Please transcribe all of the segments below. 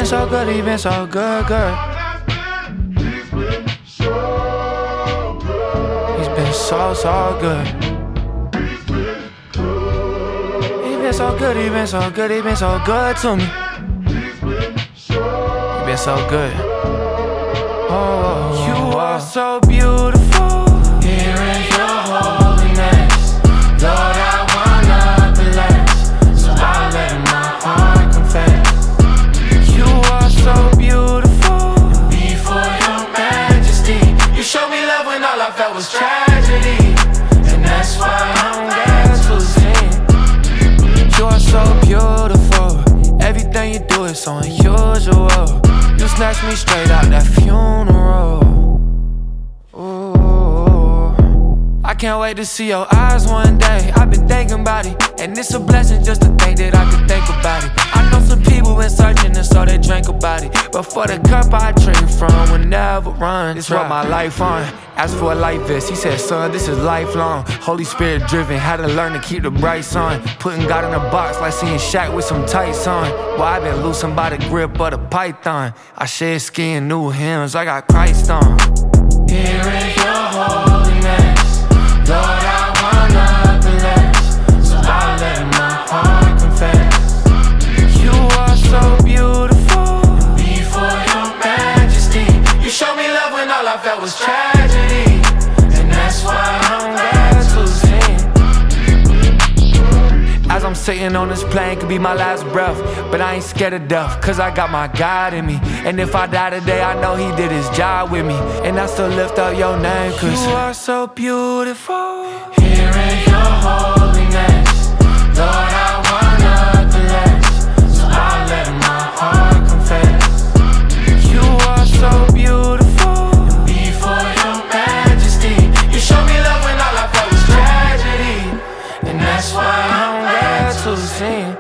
been so good, he been so good, good. He's been so, so good. He been so good, he been so good, he been so good to me. He been so good. Oh, you are so beautiful. Here is your holiness. Lord, I wanna bless, so I let my heart confess. You are so beautiful. Before your majesty, you showed me love when all I felt was tragedy, and that's why I'm glad to sing. You are so beautiful. Everything you do is so unusual. You snatched me straight out that funeral. Ooh, I can't wait to see your eyes one day. I've been thinking about it, and it's a blessing just to think that I could think about it. I know some people been searching and so they drink about it, but for the cup I drink from will never run. This what my life on. Asked for a light vest, he said, son, this is lifelong. Holy Spirit driven, had to learn to keep the brights on. Putting God in a box like seeing Shaq with some tights on. Boy, I been loosened by the grip of the python. I shed skin, new hymns, I got Christ on. Here is your holiness. Lord, I wanna bless, so I let my heart confess. You are so beautiful. Before your majesty, you showed me love when all I felt was tragedy, and that's why I'm glad to sing. As I'm sitting on this plane, could be my last breath, but I ain't scared of death, cause I got my God in me. And if I die today, I know he did his job with me, and I still lift up your name, cause you are so beautiful. Here is your holiness. Lord, I wanna bless, so I let my heart confess. You are so beautiful. Before your majesty, you showed me love when all I felt was tragedy, and that's why I'm glad to sing.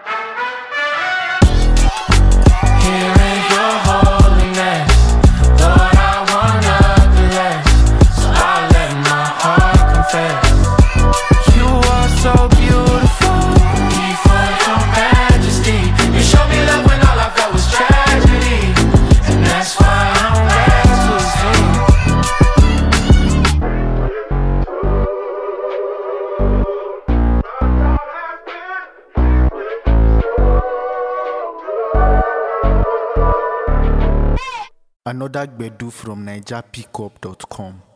Here is your holiness. Lord, I wanna bless, so I let my heart confess. You are so beautiful. Before your majesty, you showed me love when all I felt was tragedy, and that's why I'm glad to sing. Another Gbedu from NigerPickup.com.